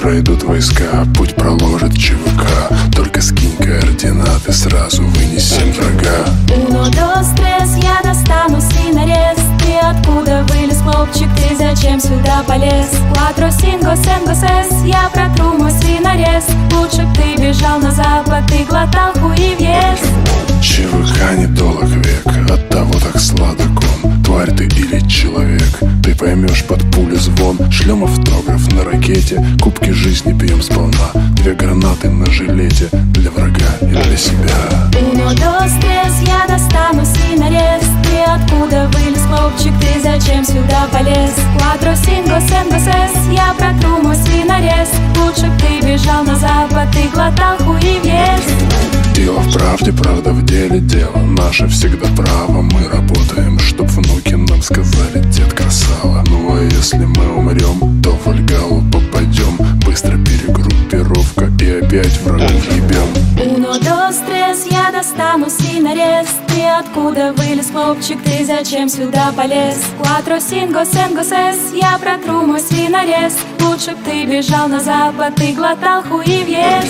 пройдут войска, путь проложит ЧВК. Только скинь координаты, сразу вынесем врага. Uno, dos, tres, я достану свинорез. Ты откуда вылез, хлопчик, ты зачем сюда полез? Cuatro, cinco, cinco, seis, я протру мой свинорез. Лучше б ты бежал на запад, ты глотал хуи в ес. ЧВК недолг век, оттого так сладок он. Тварь ты или человек, ты поймешь под пули звон. Шлем автограф на ракете, кубки жизни пьем сполна. 2 гранаты на жилете, для врага и для себя. Uno, dos, tres, я достану свинорез. Ты откуда вылез, хлопчик, ты зачем сюда полез? Cuatro, cinco, cinco, seis, я протру мой свинорез. Лучше б ты бежал на запад, ты глотал хуи в ес. Дело в правде, правда в деле, дело наше всегда право. Мы работаем, чтоб внуки нам сказали: дед красава. Ну а если мы умрем, то в Ольгалу попадем. Быстро перегруппировка и опять врагов ебем. Uno, dos, tres, я достану свинорез. Ты откуда вылез, хлопчик, ты зачем сюда полез? Cuatro, cinco, cinco, seis, я протру мой свинорез. Лучше б ты бежал на запад, ты глотал хуи в ес.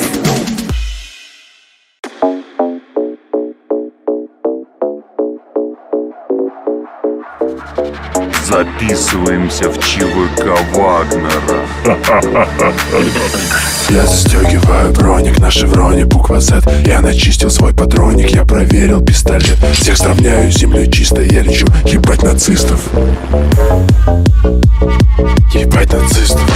Записываемся в ЧВК Вагнера. Я застегиваю броник на шевроне, буква Z. Я начистил свой патроник, я проверил пистолет. Всех сравняю с землей чисто, я лечу ебать нацистов. Ебать нацистов.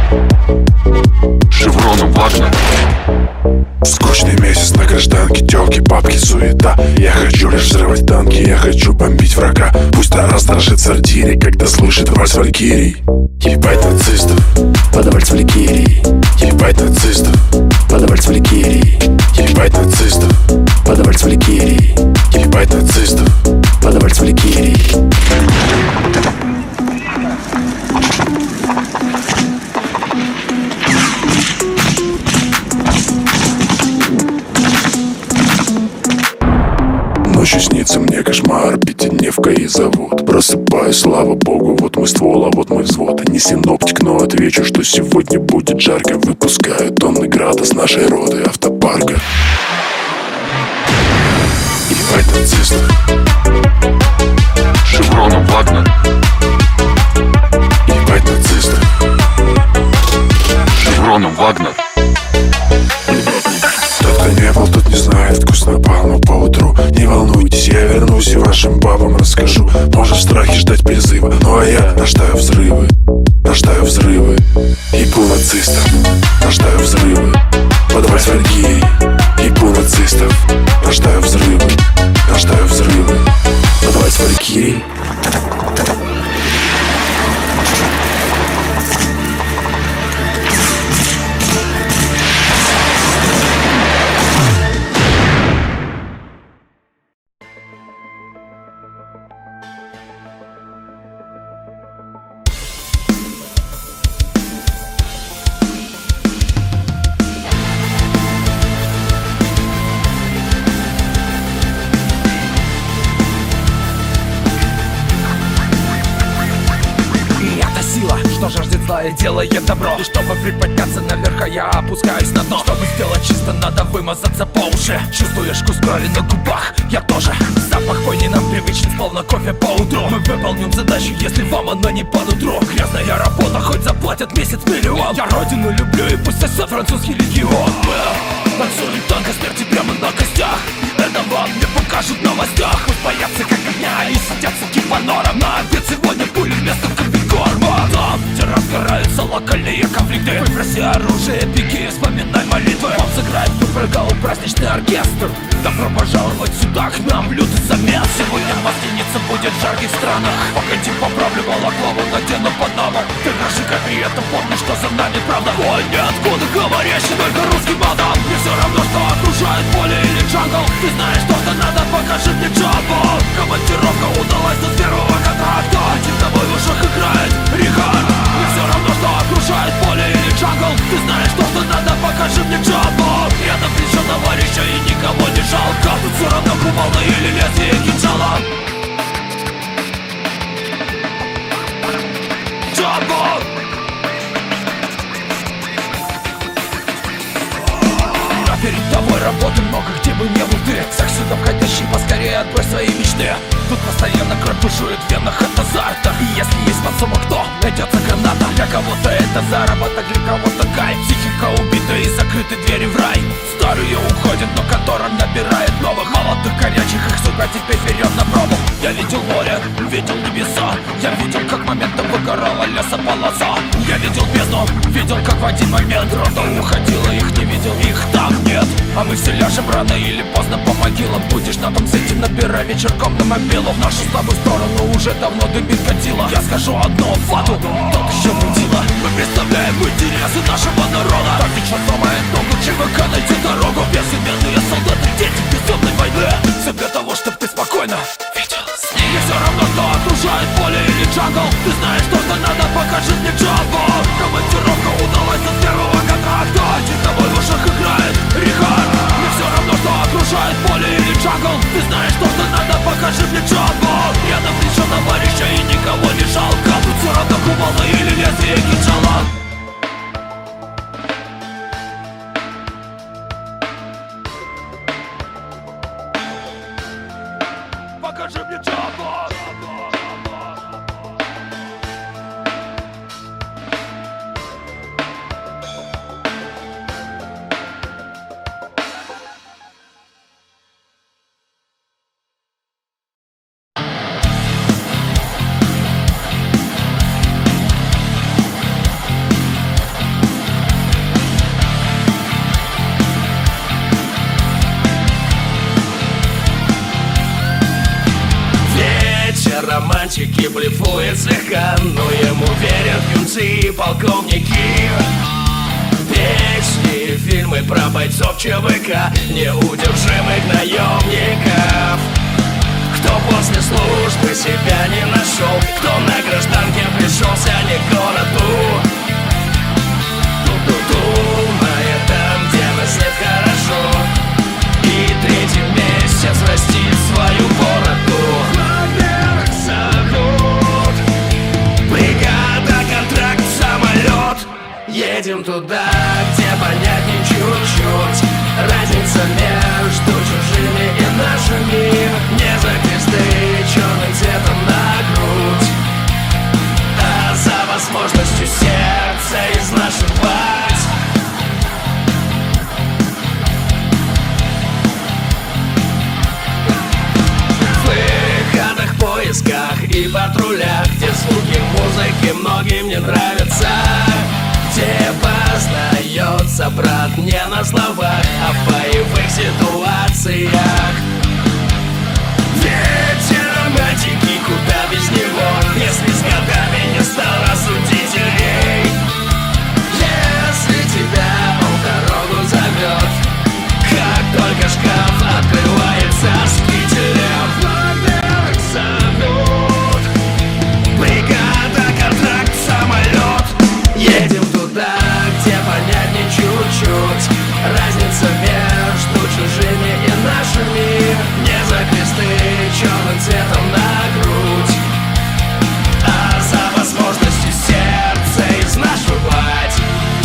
Шевроном Вагнер. Скучный месяц на гражданке, тёлки, бабки, суета. Я хочу лишь взрывать танки, я хочу бомбить врага. Пусть Тарас дрожит в сортире, когда слышит вальс валькирий. Ебать нацистов, под вальс валькирий. Ебать нацистов, под вальс валькирий. Ебать нацистов, под вальс валькирий. Ебать нацистов, под вальс валькирий. Ночью снится мне кошмар, пятидневка и завод. Просыпаюсь, слава богу, вот мой ствол, а вот мой взвод. Не синоптик, но отвечу, что сегодня будет жарко. Выпускаю тонны града с нашей роты автопарка. Ебать нацистов. Шевроном Вагнер. Ебать нацистов. Шевроном Вагнер. Тот, кто не был, тот не знает, вкус напал, но поутру. Не волнуйтесь, я вернусь и вашим бабам расскажу. Может в страхе ждать призыва, ну а я рождаю взрывы. Рождаю взрывы. Ебу нацистов. Рождаю взрывы. Под вальс валькирий. Ебу нацистов. Рождаю взрывы. Рождаю взрывы. Под вальс валькирий. Что жаждет зла и делает добро. И чтобы приподняться наверх, я опускаюсь на дно. Чтобы сделать чисто, надо вымазаться по уши. Чувствуешь вкус крови на губах? Я тоже. Запах бойни нам привычен, словно кофе по утру. Мы выполним задачу, если вам она не по нутру. Грязная работа, хоть заплатят месяц миллион. Я родину люблю и пусть сосет французский легион. Танцует танго смерти прямо на костях. Это вам не покажут в новостях. Пусть боятся как огня и сидят суки по норам. На обед сегодня пули вместо комбикорма. Там, где разгораются локальные конфликты, выброси оружие, беги, вспоминай молитвы. Вам сыграет в праздничный оркестр. Добро пожаловать сюда, к нам лютый замес. Сегодня в гостинице будет в жарких странах. Погоди, поправлю балаклаву, надену панаму. Ты наши копии, это помни, что за нами правда. Ой, ниоткуда говорящий только русский мадам. Мне все равно, что окружает поле или джангл. Ты знаешь, что надо, покажи мне джамбо. Командировка удалась до первого контракта. Один тобой в ушах играет Рихард. Мне все равно, что окружает поле или джангл. Ты знаешь, что надо, покажи мне джамбо. Я напряжен товарища и никого не жалко. Тут все равно кувалда или лезвие кинжала. Джамбо! Перед тобой работы много, где бы не был ты. Секс сюда входящий, поскорее отбрось свои мечты. Тут постоянно кровь бушует в венах от азарта. И если есть подсумок, то найдется граната. Для кого-то это заработок, для кого-то кайф. Психика убита и закрыты двери в рай. Старые уходят, но контора набирает новых. Молодых, горячих, их судьба теперь берет на пробу. Я видел море, видел небеса. Я видел, как моментом выгорала лесополоса. Я видел бездну, видел, как в один момент рота уходила. Их не видел, их там нет. А мы все ляжем рано или поздно по могилам. Будешь на том свете, набирай вечерком на мобилу. В нашу с тобой сторону уже давно дымит катила. Я скажу одно, Владу, тот еще мутила. Мы представляем интересы нашего народа. Так ведь что сломает ногу, ЧВК найти дорогу. Безыменные солдаты, дети безумной войны. Все для того, чтоб ты спокойно видел сны. Мне все равно, что окружает поле или джангл. Ты знаешь, что надо, покажи мне джамбо. Командировка удалась от первого контракта. Тиховой в ушах играет Рихард. Мне все равно, что окружает поле или джангл. Ты знаешь, что надо, покажи мне джамбо. Рядом лишь товарища и никого не жалко. Тут все равно кувалда или лезвие кинжала. Покажи мне джамбо. Романтики блефует слегка, но ему верят юнцы и полковники. Песни, фильмы про бойцов ЧВК, неудержимых наемников. Кто после службы себя не нашел, кто на гражданке пришелся не к городу. Думает там, где нас нет, хорошо, и третий месяц растит свою бороду. Бригада, контракт, самолет. Едем туда, где понятней чуть-чуть. Разница между чужими и нашими. Не за кресты черным цветом на грудь, а за возможностью сердце изнашивать. В выходах, поисках и патрулях, где звуки музыки многим не нравятся, где познается брат не на словах, а в боевых ситуациях. Ведь романтики куда без него, если с годами не стал рассудителей. Если тебя он дорогу зовет, как только шкаф открывается с кителем, Вагнер зовут. Бригада, контракт, самолет. Едем туда, где понятней чуть-чуть. Разница между чужими и нашими. Не за кресты черным цветом на грудь, а за возможностью сердце изнашивать.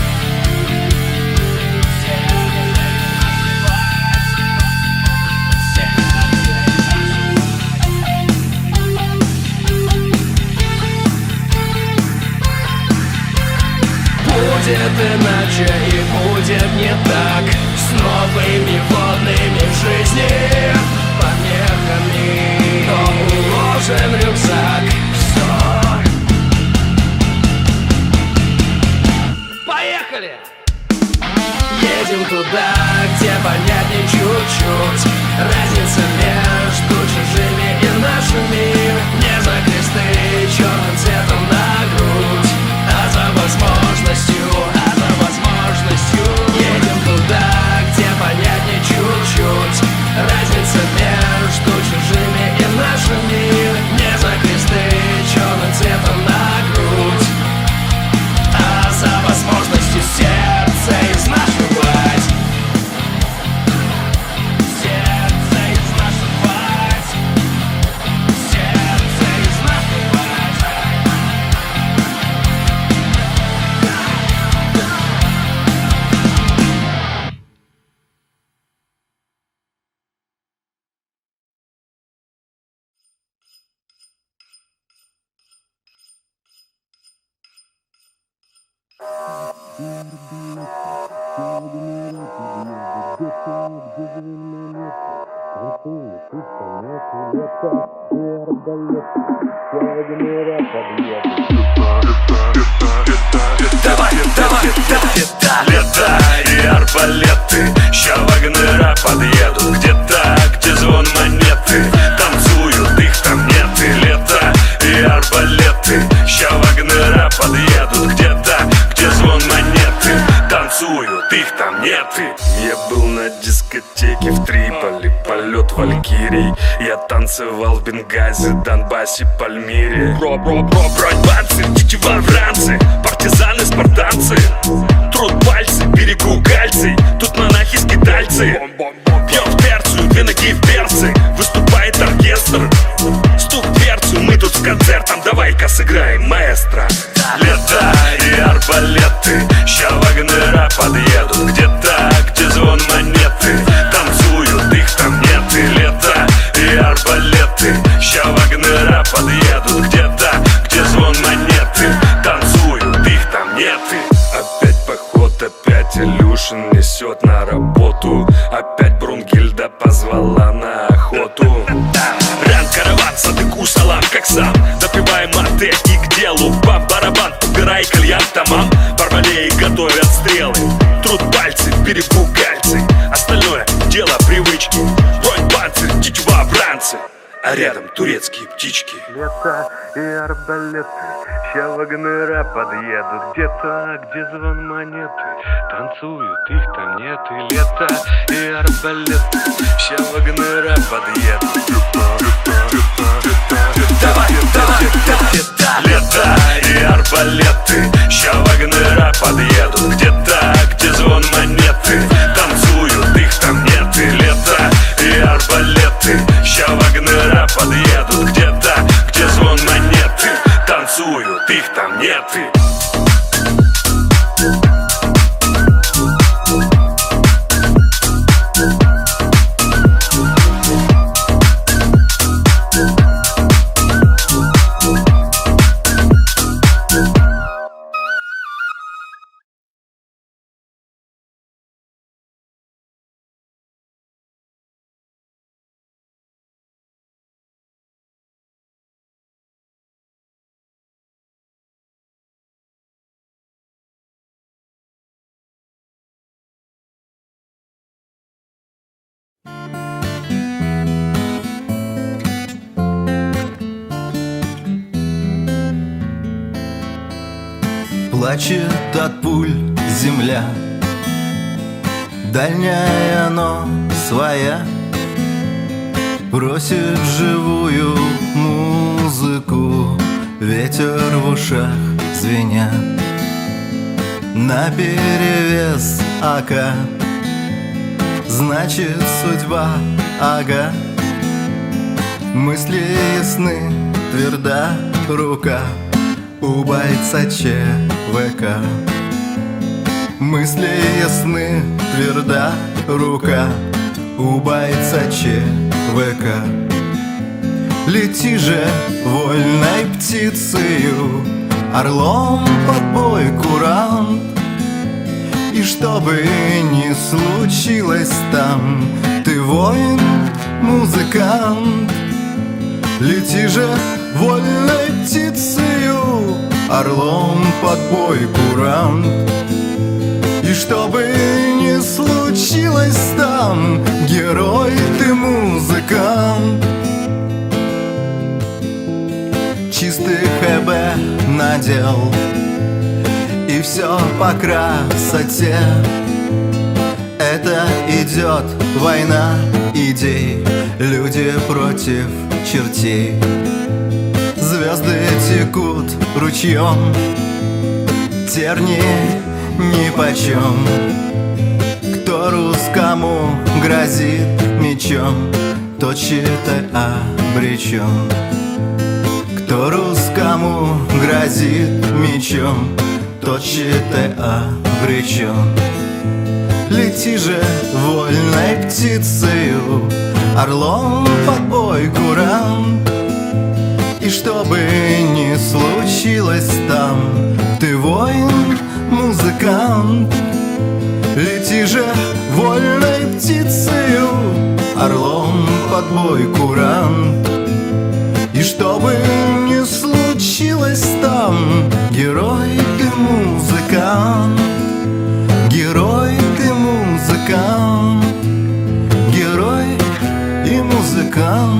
Будет иначе и будет не так, с новыми водными в жизни помехами. Но уложен рюкзак. Все. Поехали! Едем туда, где понятней чуть-чуть. Разница между чужими и нашими. Не за кресты черным цветом на грудь, а за возможностью. Едем туда, где понятней чуть-чуть. Разница между чужими и нашими. Не за кресты черным цветом на грудь, а за возможностью сердце изнашивать. Сердце изнашивать. Сердце изнашивать. Давай, давай, да, лето и арбалеты. Ща вагнера подъедут. Где-то, где звон монеты. Танцуют, их там нет. И лето и арбалеты. Ща вагнера подъедут. Где-то, где звон монеты. Танцуют, их там нет. Я был на дискотеке в Триполи. Полет валькирий. Я танцевал в Бенгази, Донбассе, Пальмире. Бродбанцы, тетива францы, партизаны, спартанцы. Труд пальцы, берегу кальций. Тут монахи-скитальцы. Пьем терцию, виноги в перцы. Выступает оркестр. Стук в дверцу, мы тут с концертом. Давай-ка сыграем, маэстро. Лето и арбалеты. Ща вагнера подъедут. Где-то, где звон монеты. Танцуют, их там нет. И лето и арбалеты. Ща вагнера подъедут. Где-то, где звон монеты. Танцуют, их там нет. Опять поход, опять Илюшин несет на работу. Опять Брунгильда позвала на охоту. Ран-караван, садыку салам, как сам. Допиваем мате и к делу. Бам-барабан, убирай кальян тамам. Барбалеи готовят стрелы. Труд пальцы, в берегу кальций. Остальное дело привычки. Бронь, панцирь, тетива, бранцы. А рядом турецкие птички. Лето и арбалеты. Ща вагнера подъедут. Где-то, где звон монеты. Танцуют, их там нет. И лето и арбалеты. Ща вагнера подъедут. Давай, давай, да, лето и арбалеты. Ща вагнера подъедут. Где-то, где звон монеты. Танцуют, их там нет. И лето и арбалеты. Ща вагнера подъедут. Где-то, где звон монеты. Танцуют, их там нет. Плачет от пуль земля, дальняя, но своя. Просит живую музыку, ветер в ушах звеня. Наперевес АК, значит судьба, ага. Мысли ясны, тверда рука у бойца ЧВК. Мысли ясны, тверда рука у бойца ЧВК. Лети же вольной птицею, орлом под бой курант. И что бы ни случилось там, ты воин, музыкант. Лети же вольной птицею, орлом под бой курант. И что бы ни случилось там, герой ты, музыкант. Чистый ХБ надел, и все по красоте. Это идет война идей, люди против чертей. Звезды текут ручьем, терни нипочем. Кто русскому грозит мечом, тот, считай, обречен. Кто русскому грозит мечом, тот, считай, обречен. Лети же вольной птицею, орлом под бой курант. И что бы ни случилось там, ты воин, музыкант. же вольной птицею, орлом под бой курант. И что бы ни случилось там, герой ты музыкант, герой ты музыкант, герой и музыкант.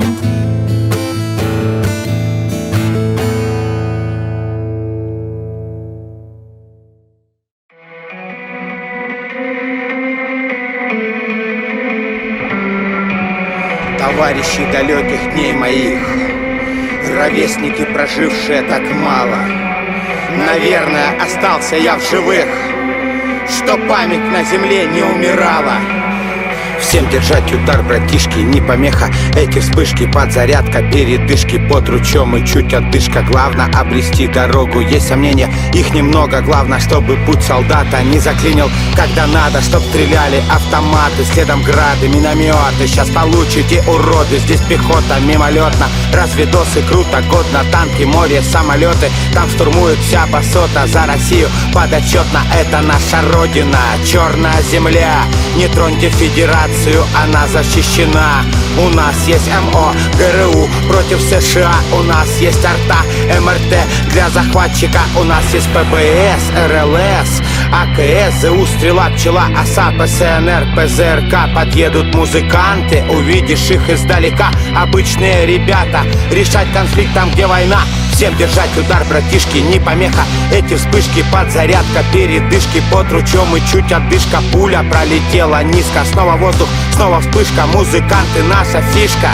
Товарищи далеких дней моих, ровесники, прожившие так мало, наверное, остался я в живых, что память на земле не умирала. Всем держать удар, братишки, не помеха. Эти вспышки, подзарядка, передышки под ручом и чуть отдышка. Главное обрести дорогу, есть сомнения, их немного. Главное, чтобы путь солдата не заклинил, когда надо, чтоб стреляли автоматы, следом грады, минометы. Сейчас получите, уроды, здесь пехота мимолетно. Разведосы круто, годно, танки, море, самолеты. Там штурмует вся басота, за Россию подотчетно. Это наша родина, черная земля. Не троньте федерацию, она защищена. У нас есть МО, ГРУ против США. У нас есть арта, МРТ для захватчика. У нас есть ПБС, РЛС, АКС, ЗУ, стрела, пчела, ОСА, ПСНР, ПЗРК. Подъедут музыканты, увидишь их издалека. Обычные ребята, решать конфликт там, где война. Всем держать удар, братишки, не помеха. Эти вспышки, подзарядка, передышки под ручом и чуть отдышка. Пуля пролетела низко, снова воздух, снова вспышка. Музыканты, наша фишка.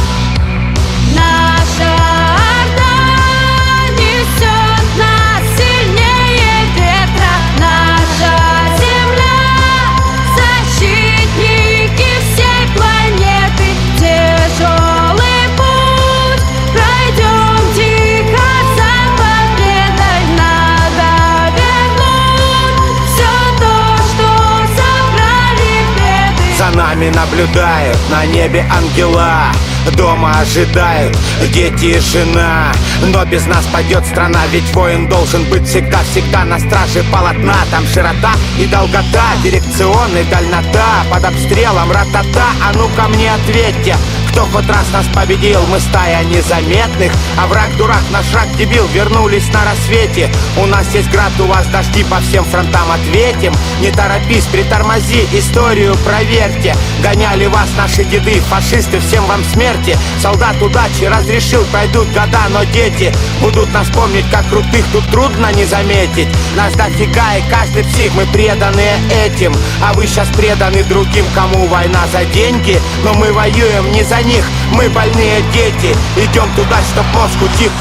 Наша орда несет нас сильнее ветра. Наша земля, защитники всей планеты. Тяжелый путь пройдем тихо за победой. Надо вернуть все то, что забрали беды. За нами наблюдают на небе ангела. Дома ожидают дети и жена. Но без нас пойдет страна, ведь воин должен быть всегда-всегда на страже полотна. Там широта и долгота, дирекцион и дальнота. Под обстрелом ратата, а ну-ка мне ответьте, кто хоть раз нас победил? Мы стая незаметных, а враг дурак, наш враг дебил. Вернулись на рассвете. У нас есть град, у вас дожди, по всем фронтам ответим. Не торопись, притормози, историю проверьте. Гоняли вас наши деды, фашисты, всем вам смерти. Солдат удачи разрешил, пройдут года, но дети будут нас помнить как крутых, тут трудно не заметить. Нас дофига и каждый псих, мы преданы этим. А вы сейчас преданы другим, кому война за деньги. Но мы воюем не за них, мы больные дети. Идем туда, чтоб мозг утих.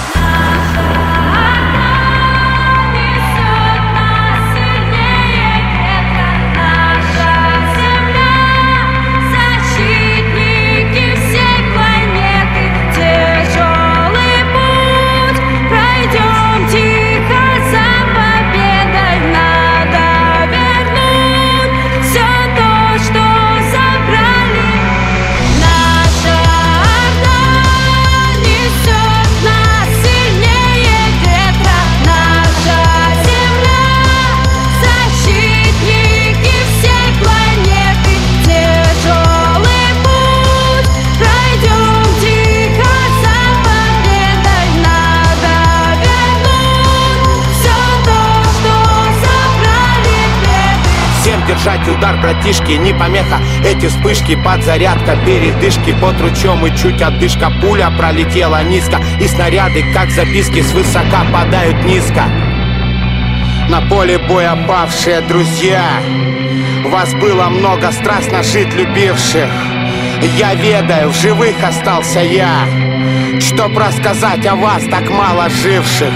Держать удар, братишки, не помеха. Эти вспышки, подзарядка, передышки под ручом и чуть отдышка. Пуля пролетела низко, и снаряды, как записки, свысока падают низко. На поле боя павшие друзья, вас было много страстно жить любивших. Я ведаю, в живых остался я, чтоб рассказать о вас, так мало живших.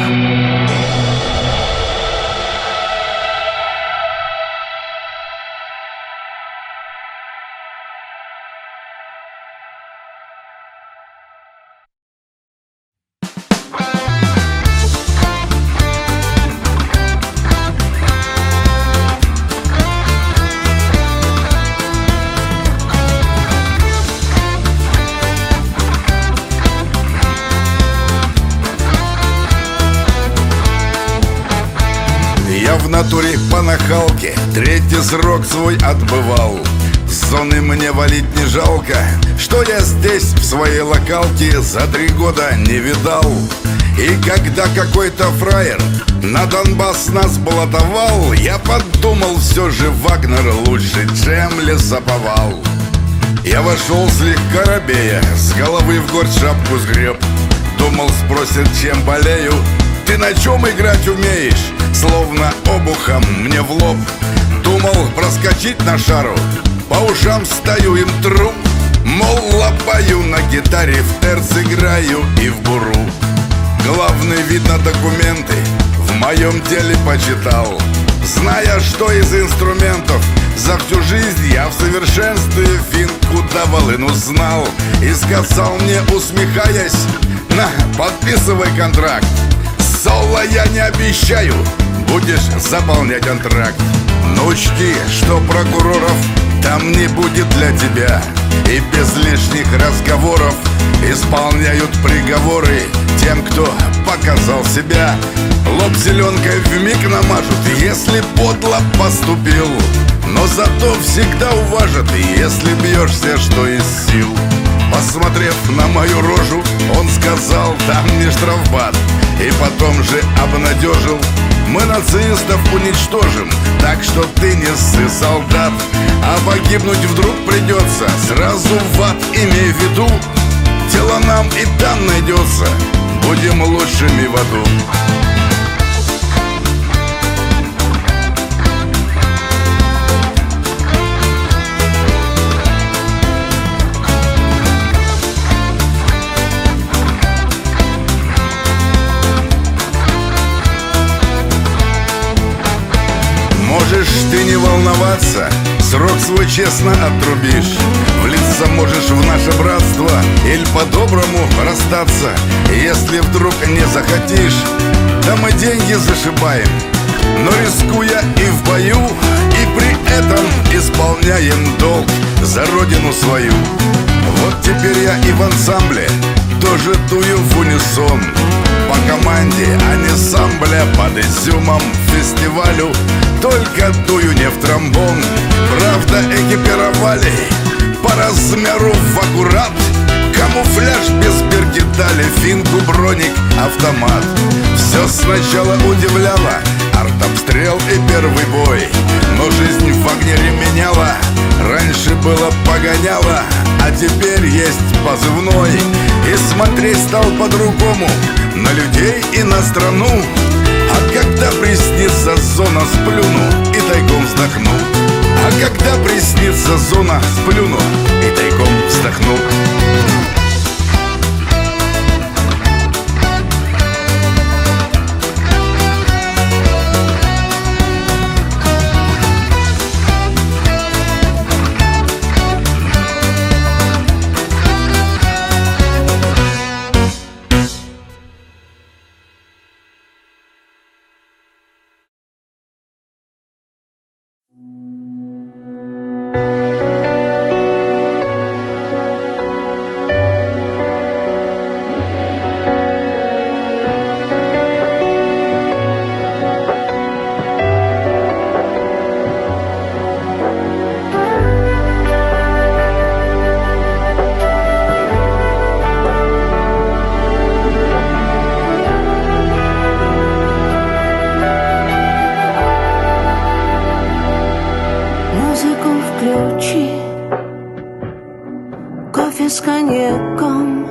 В натуре по нахалке Праге третий срок свой отбывал. С зоны мне валить не жалко, что я здесь в своей локалке за 3 года не видал. И когда какой-то фраер на Донбасс нас блатовал, я подумал, все же Вагнер лучше, чем Лесоповал. Я вошел слегка робея, с головы в горсть шапку сгреб. Думал, спросит, чем болею. Ты на чем играть умеешь? Словно обухом мне в лоб. Думал проскочить на шару, по ушам стою им тру. Мол, лопаю на гитаре, в терц играю и в буру. Главный, видно, документы в моем деле почитал, зная, что из инструментов за всю жизнь я в совершенстве финку да волыну знал. И сказал мне, усмехаясь: на, подписывай контракт. Соло я не обещаю, будешь заполнять антракт. Но учти, что прокуроров там не будет для тебя, и без лишних разговоров исполняют приговоры тем, кто показал себя. Лоб зеленкой вмиг намажут, если подло поступил, но зато всегда уважат, если бьешься, что из сил. Посмотрев на мою рожу, он сказал, там не штрафбат, и потом же обнадежил: мы нацистов уничтожим, так что ты не ссы, солдат. А погибнуть вдруг придется, сразу в ад имей в виду. Дело нам и там найдется, будем лучшими в аду. Можешь ты не волноваться, срок свой честно отрубишь. Влиться можешь в наше братство или по-доброму расстаться. Если вдруг не захотишь, да мы деньги зашибаем, но рискуя и в бою, и при этом исполняем долг за родину свою. Вот теперь я и в ансамбле тоже дую в унисон. По команде, а не самбля, под изюмом фестивалю. Только дую не в тромбон. Правда, экипировали по размеру в аккурат. Камуфляж без беркетали, финку, броник, автомат. Все сначала удивляло, артобстрел и первый бой, но жизнь в Вагнере меняла. Раньше было погоняло, а теперь есть позывной. И смотреть стал по-другому на людей и на страну. А когда приснится зона, сплюну и тайком вздохну. А когда приснится зона, сплюну и тайком вздохну. Кофе с коньяком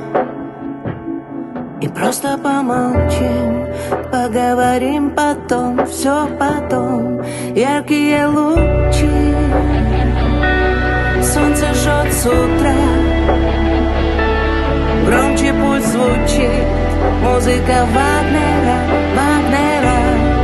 и просто помолчим, поговорим потом, все потом. Яркие лучи, солнце жжет с утра, громче пульс звучит, музыка Вагнера, Вагнера.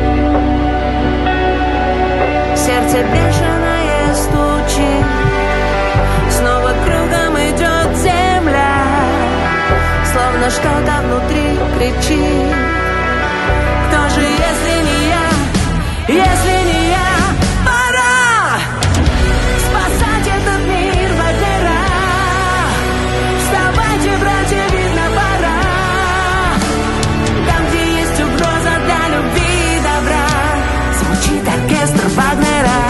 Сердце бешеное стучит, снова кругом идет земля, словно что-то внутри кричит: кто же, если не я, если не я? Пора спасать этот мир, Вагнера. Вставайте, братья, видно, пора. Там, где есть угроза для любви и добра, звучит оркестр Вагнера.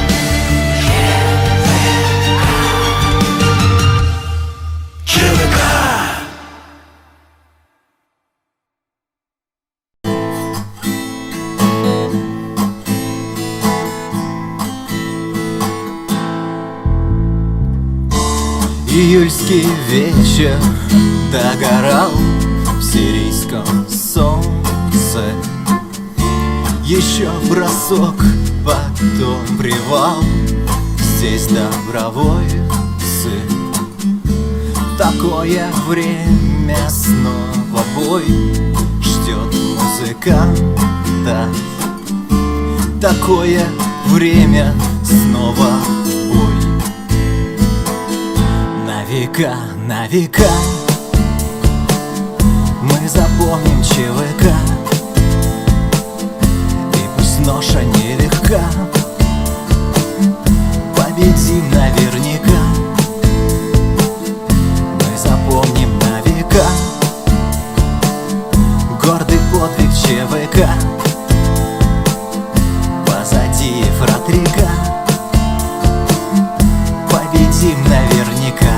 Июльский вечер догорал в сирийском солнце. Еще бросок, потом привал, здесь добровольцы. Такое время, снова бой ждет музыканта. Такое время, снова бой. На века, на века мы запомним ЧВК. И пусть ноша нелегка, победим наверняка. Мы запомним на века гордый подвиг ЧВК. Позади Ефратрика победим наверняка.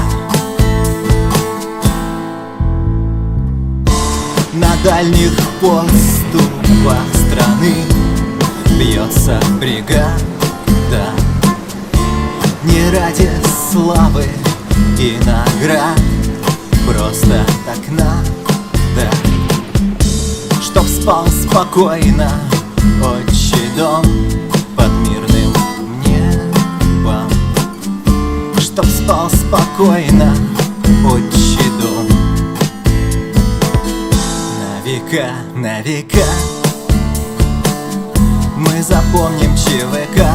На дальних подступах страны бьется бригада. Не ради славы и наград, просто так надо. Чтоб спал спокойно отчий дом под мирным небом. Чтоб спал спокойно отчий дом. На века мы запомним ЧВК.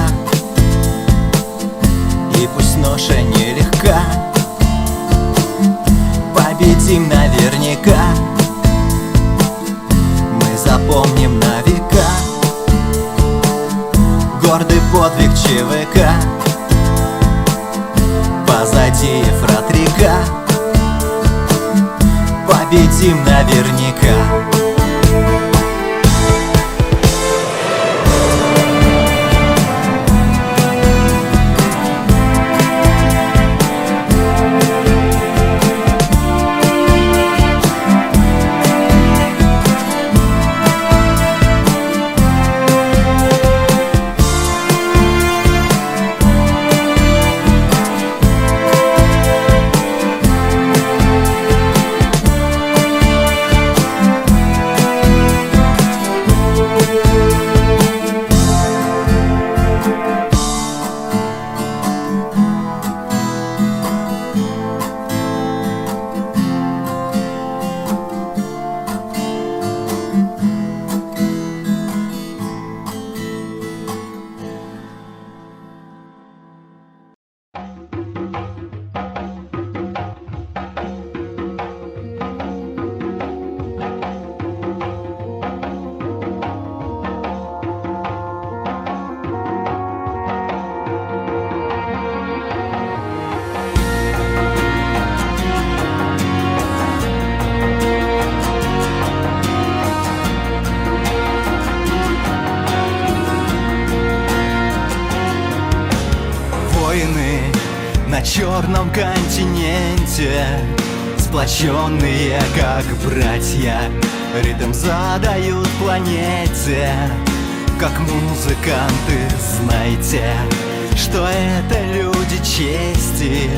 И пусть ноша нелегка, победим наверняка. Мы запомним на века гордый подвиг ЧВК. Позади Ефратрика победим наверняка. На черном континенте, сплоченные как братья, ритм задают планете. Как музыканты, знайте, что это люди чести,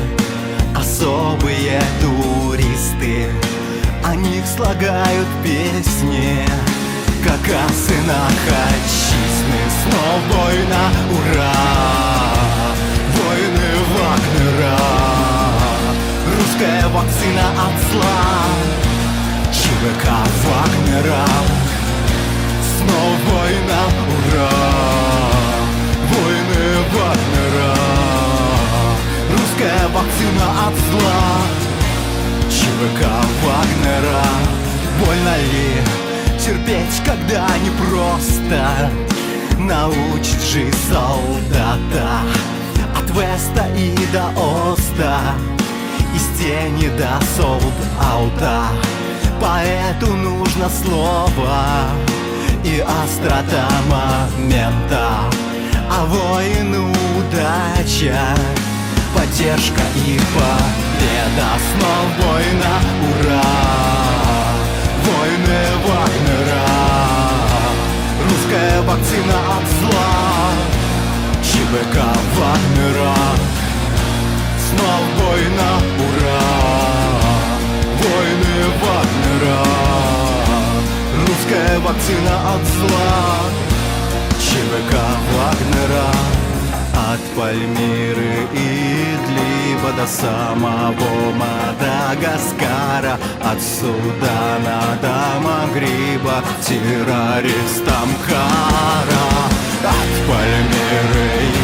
особые туристы. О них слагают песни, как о сынах отчизны. Снова война, ура! Войны Вагнера, русская вакцина от зла. ЧВК Вагнера, снова война, ура! Войны Вагнера, русская вакцина от зла. ЧВК Вагнера. Больно ли терпеть, когда непросто научить жизнь солдата? От Веста и до Оста, из тени до солд-аута. Поэту нужно слово и острота момента, а воину удача, поддержка и победа. Снова война, ура! Войны Вагнера, русская вакцина от зла. ЧВК Вагнера, снова война, ура! Вагнера. Русская вакцина от зла, ЧВК Вагнера. От Пальмиры и Идлиба до самого Мадагаскара, от Судана до Магриба, террористам кара. От Пальмиры